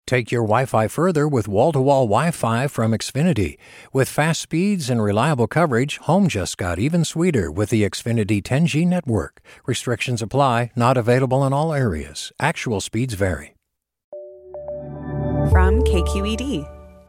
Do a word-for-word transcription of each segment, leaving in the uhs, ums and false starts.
Take your Wi-Fi further with wall-to-wall Wi-Fi from Xfinity. With fast speeds and reliable coverage, home just got even sweeter with the Xfinity ten G network. Restrictions apply, not available in all areas. Actual speeds vary. From K Q E D.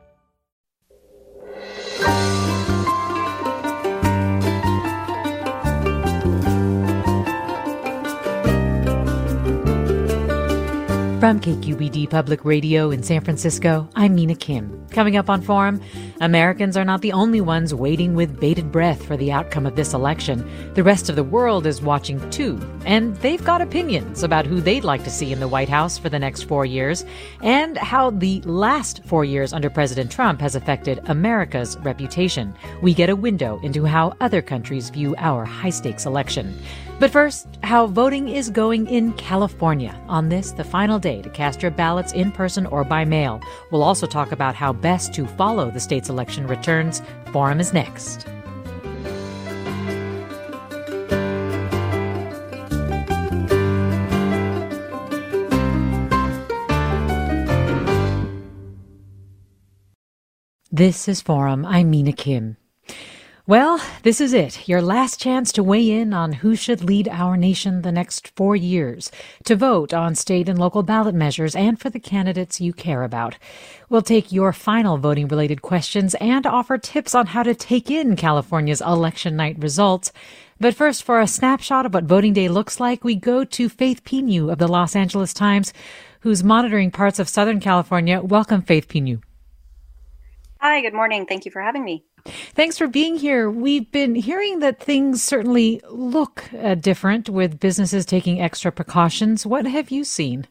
From K Q B D Public Radio in San Francisco, I'm Mina Kim. Coming up on Forum, Americans are not the only ones waiting with bated breath for the outcome of this election. The rest of the world is watching too, and they've got opinions about who they'd like to see in the White House for the next four years, and how the last four years under President Trump has affected America's reputation. We get a window into how other countries view our high-stakes election. But first, how voting is going in California on this, the final day to cast your ballots in person or by mail. We'll also talk about how best to follow the state's election returns. Forum is next. This is Forum. I'm Mina Kim. Well, this is it, your last chance to weigh in on who should lead our nation the next four years, to vote on state and local ballot measures and for the candidates you care about. We'll take your final voting-related questions and offer tips on how to take in California's election night results. But first, for a snapshot of what voting day looks like, we go to Faith Pinu of the Los Angeles Times, who's monitoring parts of Southern California. Welcome, Faith Pinu. Hi, good morning. Thank you for having me. Thanks for being here. We've been hearing that things certainly look uh, different with businesses taking extra precautions. What have you seen?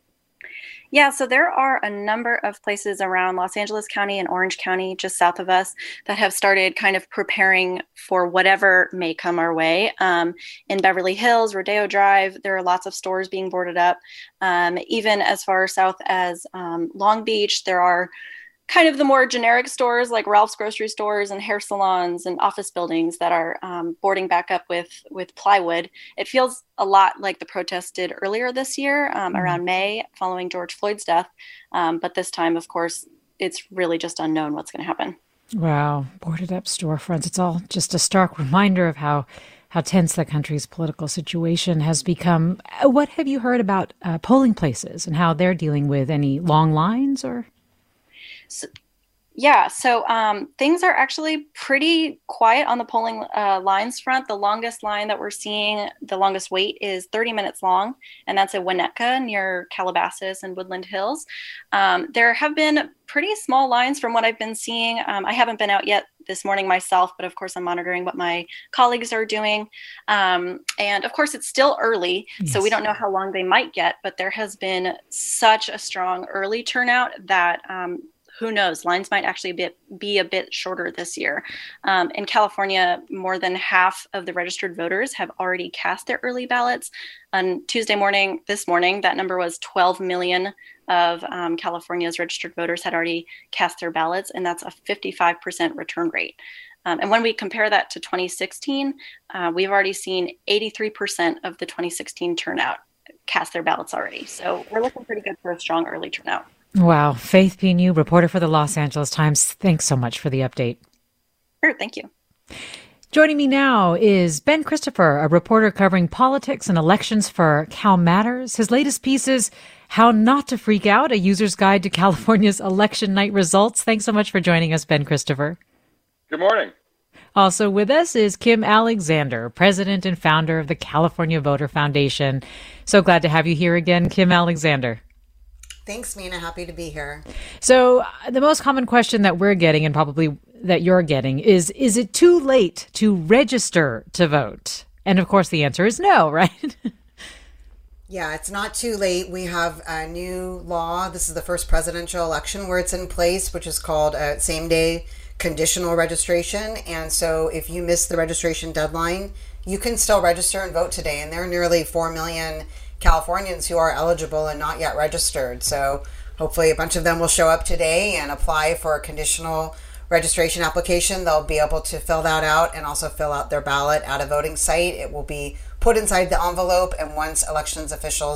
Yeah, so there are a number of places around Los Angeles County and Orange County, just south of us, that have started kind of preparing for whatever may come our way. Um, in Beverly Hills, Rodeo Drive, there are lots of stores being boarded up. Um, even as far south as um, Long Beach, there are kind of the more generic stores like Ralph's grocery stores and hair salons and office buildings that are um, boarding back up with, with plywood. It feels a lot like the protests did earlier this year um, mm-hmm. around May following George Floyd's death. Um, but this time, of course, it's really just unknown what's going to happen. Wow. Boarded up storefronts. It's all just a stark reminder of how how tense the country's political situation has become. What have you heard about uh, polling places and how they're dealing with any long lines or? So, yeah, so um, things are actually pretty quiet on the polling uh, lines front. The longest line that we're seeing, the longest wait is thirty minutes long, and that's at Winnetka near Calabasas and Woodland Hills. Um, there have been pretty small lines from what I've been seeing. Um, I haven't been out yet this morning myself, but of course I'm monitoring what my colleagues are doing. Um, and of course it's still early, yes. So we don't know how long they might get, but there has been such a strong early turnout that um, who knows, lines might actually be, be a bit shorter this year. Um, in California, more than half of the registered voters have already cast their early ballots. On Tuesday morning, this morning, that number was twelve million of um, California's registered voters had already cast their ballots, and that's a fifty-five percent return rate. Um, and when we compare that to twenty sixteen, uh, we've already seen eighty-three percent of the twenty sixteen turnout cast their ballots already. So we're looking pretty good for a strong early turnout. Wow. Faith Pinu, reporter for the Los Angeles Times. Thanks so much for the update. Sure, thank you. Joining me now is Ben Christopher, a reporter covering politics and elections for Cal Matters. His latest piece is How Not to Freak Out, a user's guide to California's election night results. Thanks so much for joining us, Ben Christopher. Good morning. Also with us is Kim Alexander, president and founder of the California Voter Foundation. So glad to have you here again, Kim Alexander. Thanks, Mina. Happy to be here. So uh, the most common question that we're getting, and probably that you're getting, is, is it too late to register to vote? And of course, the answer is no, right? Yeah, it's not too late. We have a new law. This is the first presidential election where it's in place, which is called a same-day conditional registration. And so if you miss the registration deadline, you can still register and vote today. And there are nearly four million Californians who are eligible and not yet registered. So hopefully a bunch of them will show up today and apply for a conditional registration application. They'll be able to fill that out and also fill out their ballot at a voting site. It will be put inside the envelope, and once elections officials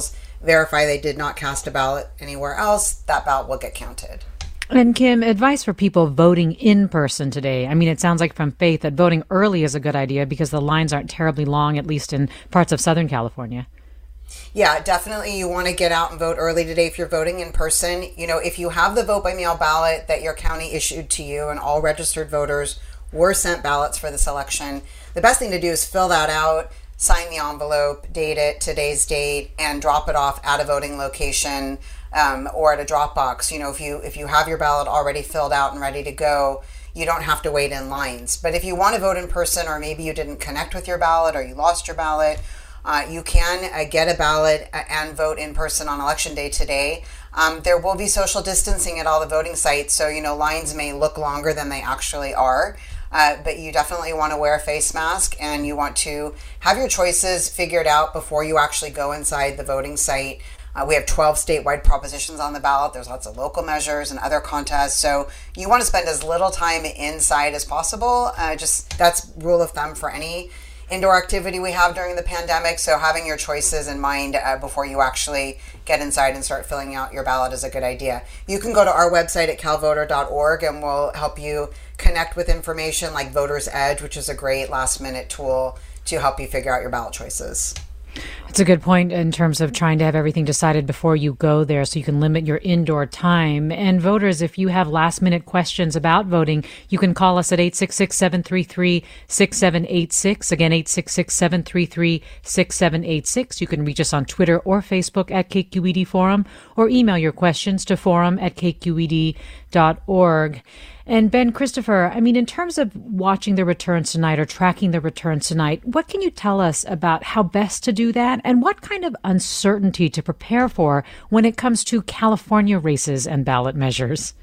verify they did not cast a ballot anywhere else, that ballot will get counted. And Kim, advice for people voting in person today. I mean, it sounds like from Faith that voting early is a good idea because the lines aren't terribly long, at least in parts of Southern California. Yeah, definitely. You want to get out and vote early today if you're voting in person. You know, if you have the vote by mail ballot that your county issued to you and all registered voters were sent ballots for this election, the best thing to do is fill that out, sign the envelope, date it, today's date, and drop it off at a voting location um, or at a drop box. You know, if you if you have your ballot already filled out and ready to go, you don't have to wait in lines. But if you want to vote in person, or maybe you didn't connect with your ballot or you lost your ballot, uh, you can uh, get a ballot and vote in person on election day today. Um, there will be social distancing at all the voting sites, so, you know, lines may look longer than they actually are. Uh, but you definitely want to wear a face mask, and you want to have your choices figured out before you actually go inside the voting site. Uh, we have twelve statewide propositions on the ballot. There's lots of local measures and other contests. So you want to spend as little time inside as possible. Uh, just that's rule of thumb for any indoor activity we have during the pandemic. So having your choices in mind uh, before you actually get inside and start filling out your ballot is a good idea. You can go to our website at cal voter dot org, and we'll help you connect with information like Voter's Edge, which is a great last minute tool to help you figure out your ballot choices. It's a good point in terms of trying to have everything decided before you go there so you can limit your indoor time. And voters, if you have last minute questions about voting, you can call us at eight six six, seven three three, six seven eight six. Again, eight six six, seven three three, six seven eight six. You can reach us on Twitter or Facebook at K Q E D Forum, or email your questions to forum at k q e d dot org. And Ben, Christopher, I mean, in terms of watching the returns tonight or tracking the returns tonight, what can you tell us about how best to do that, and what kind of uncertainty to prepare for when it comes to California races and ballot measures?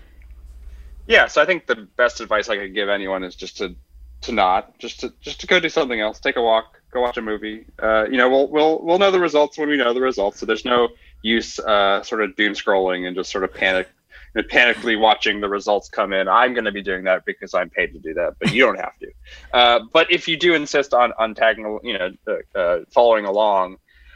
Yeah, so I think the best advice I could give anyone is just to to not, just to just to go do something else, take a walk, go watch a movie. Uh, you know, we'll we'll we'll know the results when we know the results. So there's no use uh, sort of doom scrolling and just sort of panic. panically watching the results come in. I'm going to be doing that because I'm paid to do that, but you don't have to. Uh, but if you do insist on on tagging, you know, uh, uh, following along,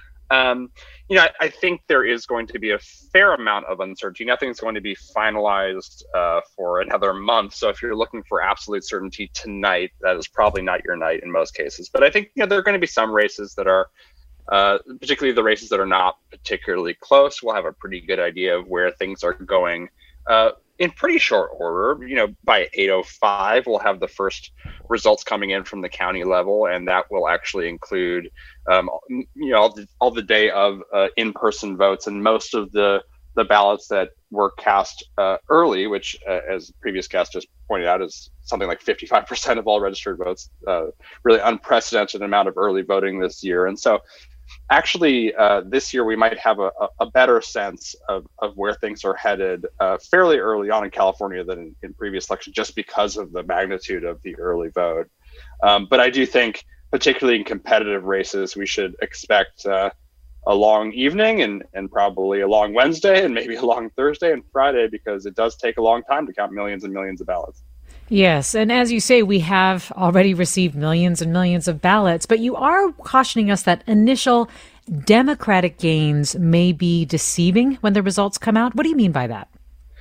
um, you know, I, I think there is going to be a fair amount of uncertainty. Nothing's going to be finalized uh, for another month. So if you're looking for absolute certainty tonight, that is probably not your night in most cases. But I think, you know, there are going to be some races that are, uh, particularly the races that are not particularly close. We'll have a pretty good idea of where things are going Uh, in pretty short order. You know, by eight oh five, we'll have the first results coming in from the county level, and that will actually include, um, you know, all the, all the day of uh, in-person votes, and most of the the ballots that were cast uh, early, which, uh, as previous guest just pointed out, is something like fifty-five percent of all registered votes. Uh, really unprecedented amount of early voting this year, and so. Actually, uh, this year we might have a, a better sense of, of where things are headed uh, fairly early on in California than in, in previous elections, just because of the magnitude of the early vote. Um, but I do think, particularly in competitive races, we should expect uh, a long evening and, and probably a long Wednesday and maybe a long Thursday and Friday, because it does take a long time to count millions and millions of ballots. Yes, and as you say, we have already received millions and millions of ballots, but you are cautioning us that initial Democratic gains may be deceiving when the results come out. What do you mean by that?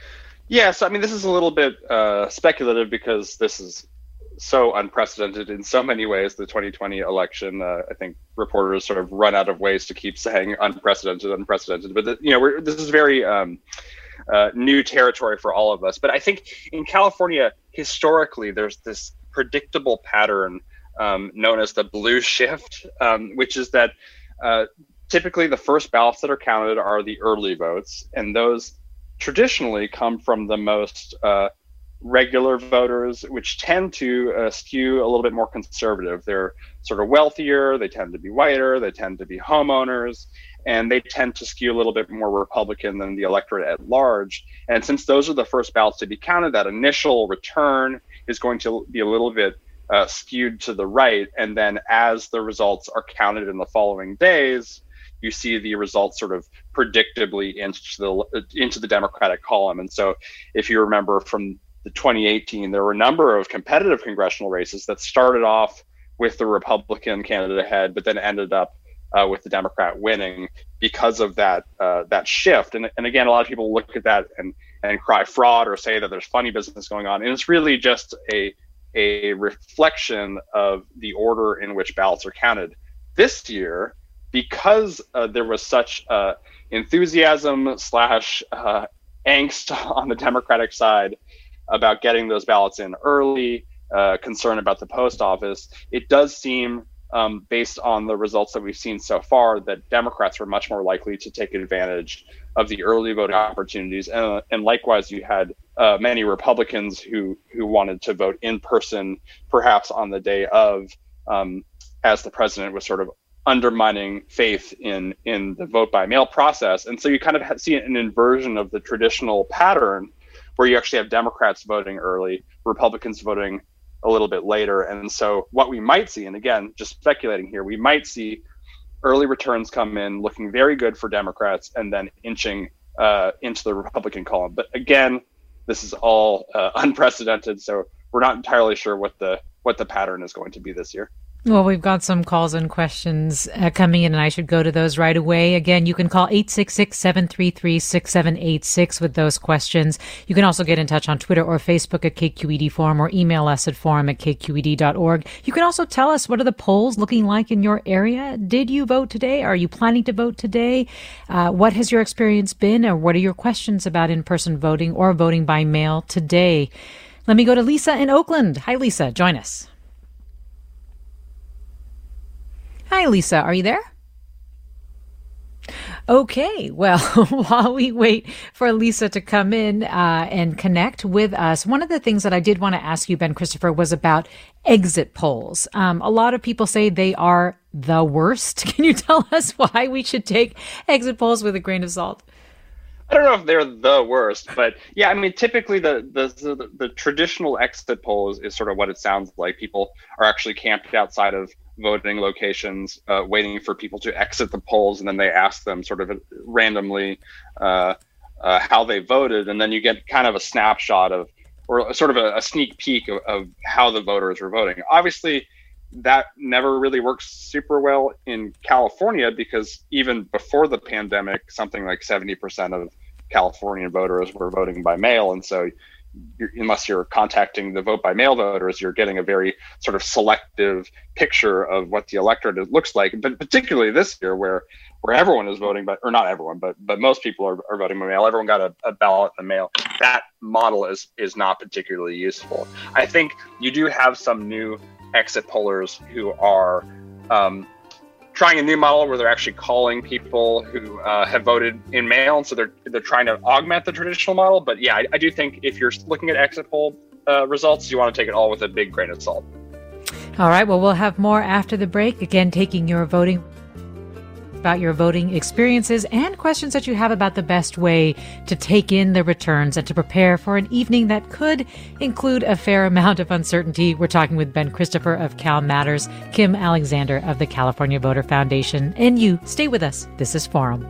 Yes, I mean, this is a little bit uh, speculative because this is so unprecedented in so many ways, the twenty twenty election. Uh, I think reporters sort of run out of ways to keep saying unprecedented, unprecedented. But, the, you know, we're, this is very um, uh, new territory for all of us. But I think in California, historically, there's this predictable pattern um, known as the blue shift, um, which is that uh, typically the first ballots that are counted are the early votes, and those traditionally come from the most uh, regular voters, which tend to uh, skew a little bit more conservative. They're sort of wealthier, they tend to be whiter, they tend to be homeowners, and they tend to skew a little bit more Republican than the electorate at large. And since those are the first ballots to be counted, that initial return is going to be a little bit uh, skewed to the right. And then as the results are counted in the following days, you see the results sort of predictably into the into the Democratic column. And so if you remember from the twenty eighteen, there were a number of competitive congressional races that started off with the Republican candidate ahead, but then ended up uh, with the Democrat winning because of that uh, that shift. And, and again, a lot of people look at that and, and cry fraud or say that there's funny business going on. And it's really just a, a reflection of the order in which ballots are counted. This year, because uh, there was such uh, enthusiasm slash uh, angst on the Democratic side about getting those ballots in early, uh, concern about the post office, it does seem, um, based on the results that we've seen so far, that Democrats were much more likely to take advantage of the early voting opportunities. And, and likewise, you had uh, many Republicans who, who wanted to vote in person, perhaps on the day of, um, as the president was sort of undermining faith in, in the vote by mail process. And so you kind of see an inversion of the traditional pattern where you actually have Democrats voting early, Republicans voting a little bit later. And so what we might see, and again, just speculating here, we might see early returns come in looking very good for Democrats and then inching uh, into the Republican column. But again, this is all uh, unprecedented, so we're not entirely sure what the what the pattern is going to be this year. Well, we've got some calls and questions uh, coming in, and I should go to those right away. Again, you can call eight six six, seven three three, six seven eight six with those questions. You can also get in touch on Twitter or Facebook at K Q E D Forum, or email us at forum at k q e d dot org. You can also tell us, what are the polls looking like in your area? Did you vote today? Are you planning to vote today? Uh, what has your experience been, or what are your questions about in-person voting or voting by mail today? Let me go to Lisa in Oakland. Hi, Lisa. Join us. Hi, Lisa. Are you there? Okay. Well, while we wait for Lisa to come in uh, and connect with us, one of the things that I did want to ask you, Ben Christopher, was about exit polls. Um, a lot of people say they are the worst. Can you tell us why we should take exit polls with a grain of salt? I don't know if they're the worst, but yeah, I mean, typically the the the, the traditional exit poll is, is sort of what it sounds like. People are actually camped outside of voting locations, uh, waiting for people to exit the polls, and then they ask them sort of randomly uh, uh, how they voted, and then you get kind of a snapshot of, or sort of a, a sneak peek of, of how the voters were voting. Obviously, that never really works super well in California, because even before the pandemic, something like seventy percent of Californian voters were voting by mail, and so You're, unless you're contacting the vote by mail voters, you're getting a very sort of selective picture of what the electorate looks like. But particularly this year, where where everyone is voting, but or not everyone, but but most people are, are voting by mail. Everyone got a, a ballot in the mail. That model is is not particularly useful. I think you do have some new exit pollers who are um, trying a new model where they're actually calling people who uh, have voted in mail, and so they're they're trying to augment the traditional model. But yeah, I, I do think if you're looking at exit poll uh, results, you want to take it all with a big grain of salt. All right. Well, we'll have more after the break. Again, taking your voting about your voting experiences and questions that you have about the best way to take in the returns and to prepare for an evening that could include a fair amount of uncertainty. We're talking with Ben Christopher of Cal Matters, Kim Alexander of the California Voter Foundation, and you stay with us. This is Forum.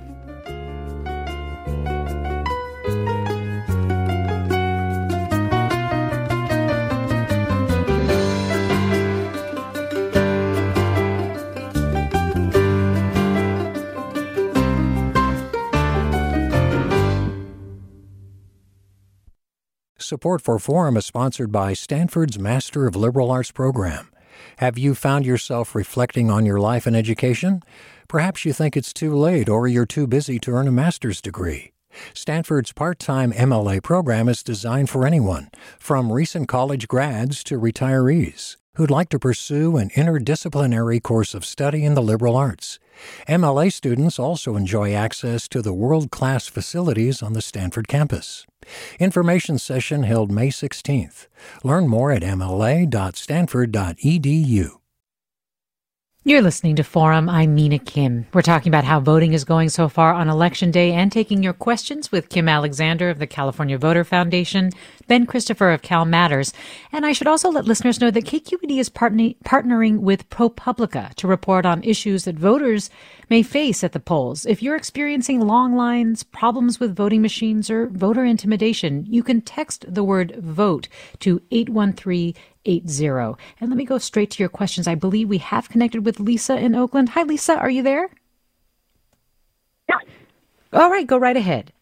Support for Forum is sponsored by Stanford's Master of Liberal Arts program. Have you found yourself reflecting on your life and education? Perhaps you think it's too late or you're too busy to earn a master's degree. Stanford's part-time M L A program is designed for anyone, from recent college grads to retirees, who'd like to pursue an interdisciplinary course of study in the liberal arts. M L A students also enjoy access to the world-class facilities on the Stanford campus. Information session held May sixteenth. Learn more at m l a dot stanford dot e d u. You're listening to Forum. I'm Mina Kim. We're talking about how voting is going so far on Election Day and taking your questions with Kim Alexander of the California Voter Foundation, Ben Christopher of Cal Matters. And I should also let listeners know that K Q E D is partnering, partnering with ProPublica to report on issues that voters may face at the polls. If you're experiencing long lines, problems with voting machines, or voter intimidation, you can text the word VOTE to eight one three eight zero. And let me go straight to your questions. I believe we have connected with Lisa in Oakland. Hi, Lisa. Are you there? All right, go right ahead.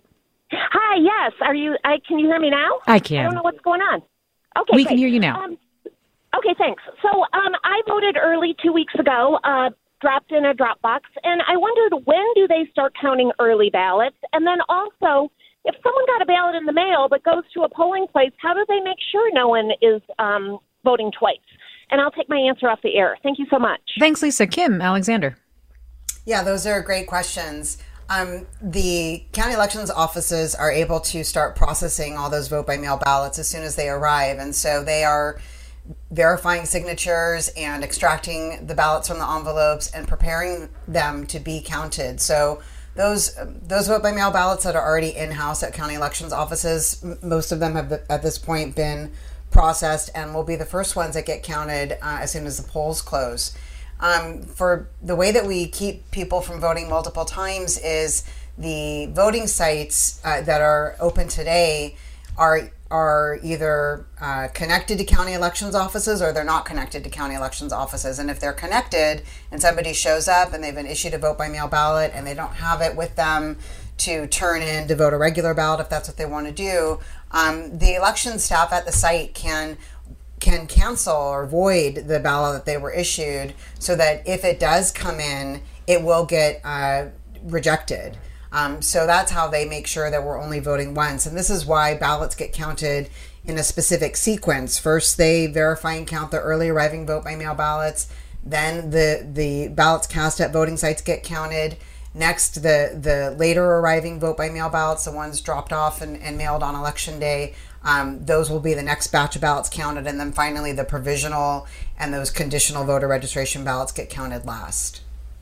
Hi, yes. Are you, I, can you hear me now? I can. I don't know what's going on. Okay, We great. can hear you now. Um, okay, thanks. So um, I voted early two weeks ago, uh, dropped in a drop box, and I wondered, when do they start counting early ballots? And then also, if someone got a ballot in the mail but goes to a polling place, how do they make sure no one is um, voting twice? And I'll take my answer off the air. Thank you so much. Thanks, Lisa. Kim, Alexander. Yeah, those are great questions. Um, the county elections offices are able to start processing all those vote by mail ballots as soon as they arrive. And so they are verifying signatures and extracting the ballots from the envelopes and preparing them to be counted. So those those vote by mail ballots that are already in-house at county elections offices, most of them have at this point been processed and will be the first ones that get counted uh, as soon as the polls close. Um, for the way that we keep people from voting multiple times is the voting sites uh, that are open today are are either uh, connected to county elections offices or they're not connected to county elections offices. And if they're connected and somebody shows up and they've been issued a vote by mail ballot and they don't have it with them to turn in to vote a regular ballot, if that's what they want to do, um, the election staff at the site can can cancel or void the ballot that they were issued so that if it does come in, it will get uh, rejected. Um, so that's how they make sure that we're only voting once. And this is why ballots get counted in a specific sequence. First, they verify and count the early arriving vote by mail ballots. Then the, the ballots cast at voting sites get counted. Next, the, the later arriving vote by mail ballots, the ones dropped off and, and mailed on election day, um, those will be the next batch of ballots counted. And then finally, the provisional and those conditional voter registration ballots get counted last.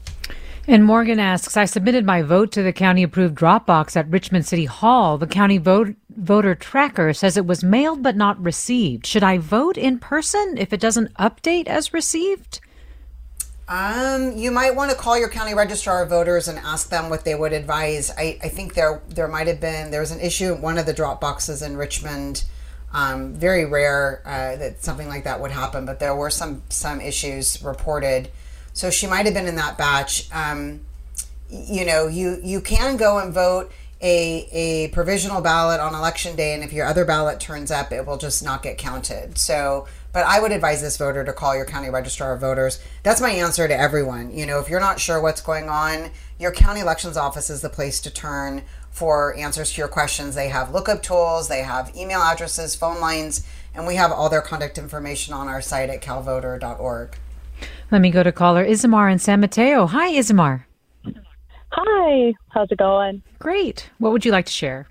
And Morgan asks, I submitted my vote to the county-approved drop box at Richmond City Hall. The county vote, voter tracker says it was mailed but not received. Should I vote in person if it doesn't update as received? Um, you might want to call your county registrar of voters and ask them what they would advise. I, I think there there might have been, there was an issue at one of the drop boxes in Richmond. Um, very rare uh, that something like that would happen, but there were some, some issues reported. So she might have been in that batch. Um, you know, you, you can go and vote a, a provisional ballot on election day, and if your other ballot turns up, it will just not get counted. So, but I would advise this voter to call your county registrar of voters. That's my answer to everyone. You know, if you're not sure what's going on, your county elections office is the place to turn for answers to your questions. They have lookup tools, they have email addresses, phone lines, and we have all their contact information on our site at cal voter dot org. Let me go to caller Isamar in San Mateo. Hi, Isamar. Hi. How's it going? Great. What would you like to share?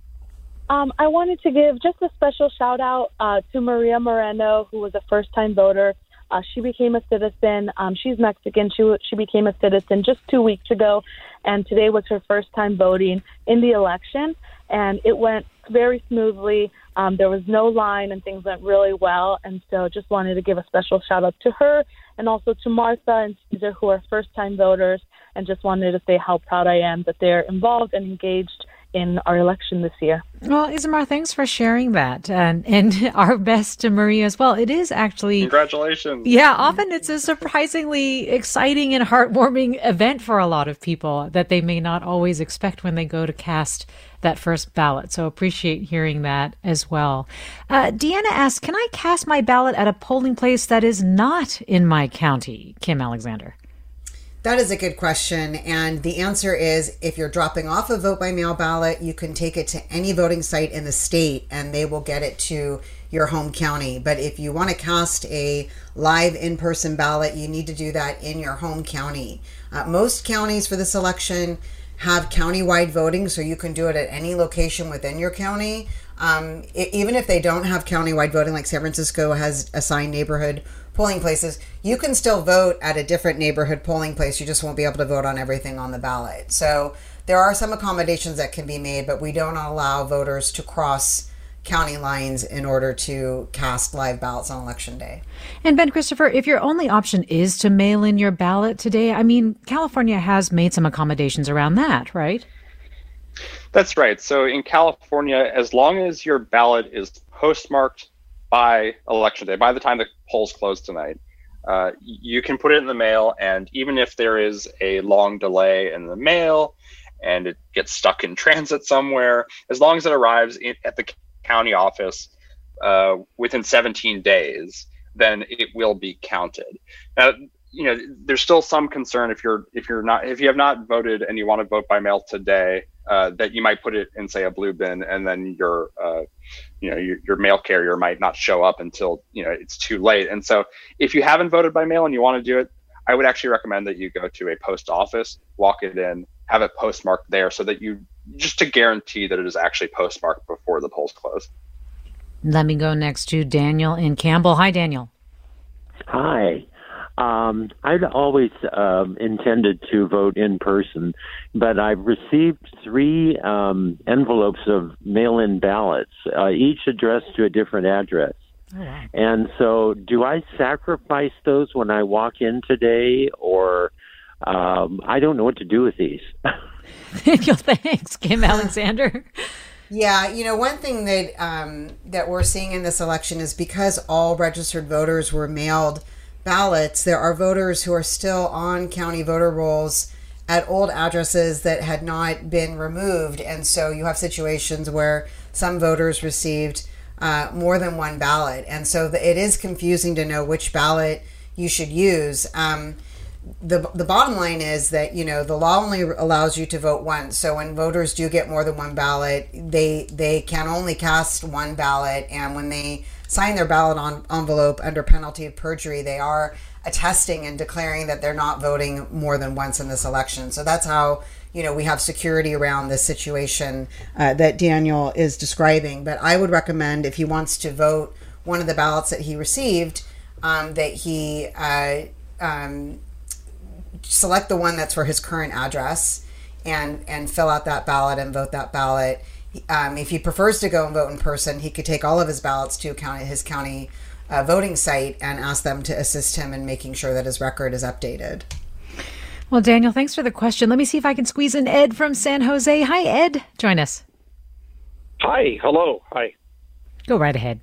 Um, I wanted to give just a special shout out uh, to Maria Moreno, who was a first-time voter. Uh, she became a citizen. Um, she's Mexican. She she became a citizen just two weeks ago, and today was her first time voting in the election, and it went very smoothly. Um, there was no line, and things went really well, and so just wanted to give a special shout-out to her and also to Martha and Caesar, who are first-time voters, and just wanted to say how proud I am that they're involved and engaged in our election this year. Well, Isamar, thanks for sharing that. And, and our best to Maria as well. It is actually... Congratulations. Yeah, often it's a surprisingly exciting and heartwarming event for a lot of people that they may not always expect when they go to cast that first ballot. So appreciate hearing that as well. Uh, Deanna asks, can I cast my ballot at a polling place that is not in my county? Kim Alexander. That is a good question. And the answer is, if you're dropping off a vote by mail ballot, you can take it to any voting site in the state and they will get it to your home county. But if you want to cast a live in-person ballot, you need to do that in your home county. Uh, most counties for this election have county-wide voting, so you can do it at any location within your county. Um, it, even if they don't have county-wide voting, like San Francisco has assigned neighborhood polling places, you can still vote at a different neighborhood polling place. You just won't be able to vote on everything on the ballot. So there are some accommodations that can be made, but we don't allow voters to cross county lines in order to cast live ballots on election day. And Ben Christopher, if your only option is to mail in your ballot today, I mean, California has made some accommodations around that, right? That's right. So in California, as long as your ballot is postmarked by election day, by the time the polls close tonight, uh, you can put it in the mail. And even if there is a long delay in the mail and it gets stuck in transit somewhere, as long as it arrives in, at the county office uh, within seventeen days, then it will be counted. Now, you know, there's still some concern if you're if you're not if you have not voted and you want to vote by mail today, uh, that you might put it in, say, a blue bin, and then your uh, you know your, your mail carrier might not show up until you know it's too late. And so, if you haven't voted by mail and you want to do it, I would actually recommend that you go to a post office, walk it in, have it postmarked there, so that you just to guarantee that it is actually postmarked before the polls close. Let me go next to Daniel in Campbell. Hi, Daniel. Hi. Um, I'd always um, intended to vote in person, but I've received three um, envelopes of mail-in ballots, uh, each addressed to a different address. Oh, wow. And so do I sacrifice those when I walk in today, or um, I don't know what to do with these? Daniel, thanks. Kim Alexander. Yeah, you know, one thing that um, that we're seeing in this election is because all registered voters were mailed ballots, there are voters who are still on county voter rolls at old addresses that had not been removed. And so you have situations where some voters received uh, more than one ballot. And so the, it is confusing to know which ballot you should use. Um, the the bottom line is that, you know, the law only allows you to vote once. So when voters do get more than one ballot, they they can only cast one ballot. And when they sign their ballot on envelope under penalty of perjury, they are attesting and declaring that they're not voting more than once in this election. So that's how, you know, we have security around this situation uh, that Daniel is describing. But I would recommend, if he wants to vote one of the ballots that he received, um, that he uh, um, select the one that's for his current address and and fill out that ballot and vote that ballot. Um, if he prefers to go and vote in person, he could take all of his ballots to county, his county uh, voting site and ask them to assist him in making sure that his record is updated. Well, Daniel, thanks for the question. Let me see if I can squeeze in Ed from San Jose. Hi, Ed. Join us. Hi. Hello. Hi. Go right ahead.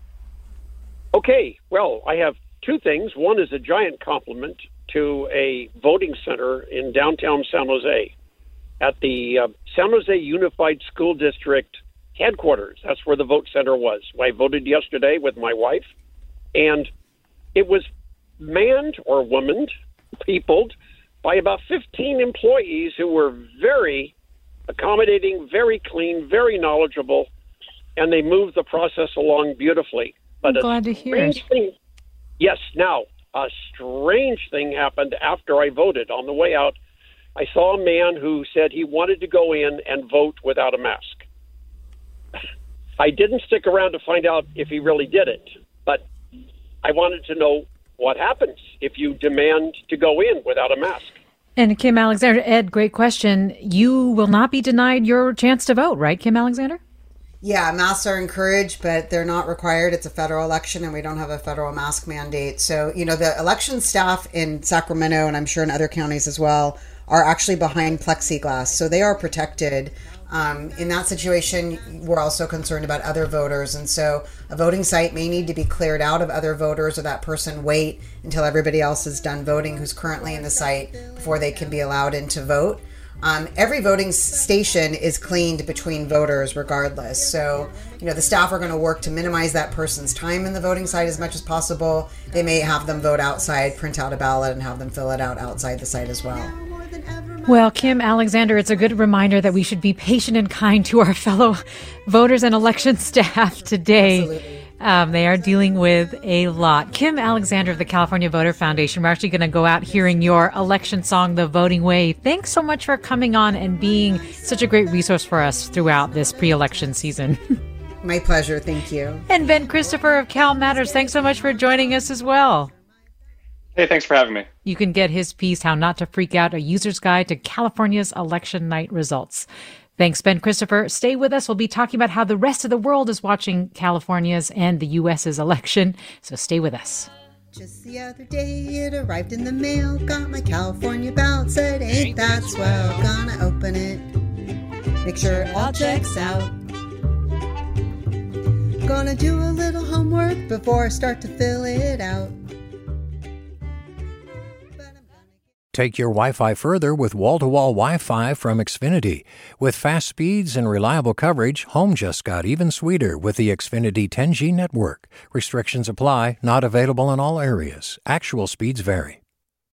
Okay. Well, I have two things. One is a giant compliment to a voting center in downtown San Jose at the uh, San Jose Unified School District headquarters. That's where the vote center was. I voted yesterday with my wife, and it was manned or womaned, peopled by about fifteen employees who were very accommodating, very clean, very knowledgeable, and they moved the process along beautifully. But I'm glad to hear it. Thing, yes, now, a strange thing happened after I voted. On the way out, I saw a man who said he wanted to go in and vote without a mask. I didn't stick around to find out if he really did it, but I wanted to know what happens if you demand to go in without a mask. And Kim Alexander, Ed, great question. You will not be denied your chance to vote, right, Kim Alexander? Yeah, masks are encouraged, but they're not required. It's a federal election, and we don't have a federal mask mandate. So, you know, the election staff in Sacramento, and I'm sure in other counties as well, are actually behind plexiglass. So they are protected. Um, in that situation, we're also concerned about other voters. And so a voting site may need to be cleared out of other voters, or that person wait until everybody else is done voting who's currently in the site before they can be allowed in to vote. Um, every voting station is cleaned between voters regardless. So, you know, the staff are going to work to minimize that person's time in the voting site as much as possible. They may have them vote outside, print out a ballot, and have them fill it out outside the site as well. Well, Kim Alexander, it's a good reminder that we should be patient and kind to our fellow voters and election staff today. Absolutely. Um, they are dealing with a lot. Kim Alexander of the California Voter Foundation, we're actually going to go out hearing your election song, The Voting Way. Thanks so much for coming on and being such a great resource for us throughout this pre-election season. My pleasure. Thank you. And Ben Christopher of Cal Matters, thanks so much for joining us as well. Hey, thanks for having me. You can get his piece, How Not to Freak Out, a user's guide to California's election night results. Thanks, Ben Christopher. Stay with us. We'll be talking about how the rest of the world is watching California's and the U S's election. So stay with us. Just the other day it arrived in the mail. Got my California ballot, said ain't that swell. Gonna open it, make sure it all checks out. Gonna do a little homework before I start to fill it out. Take your Wi-Fi further with wall-to-wall Wi-Fi from Xfinity. With fast speeds and reliable coverage, home just got even sweeter with the Xfinity ten G network. Restrictions apply, not available in all areas. Actual speeds vary.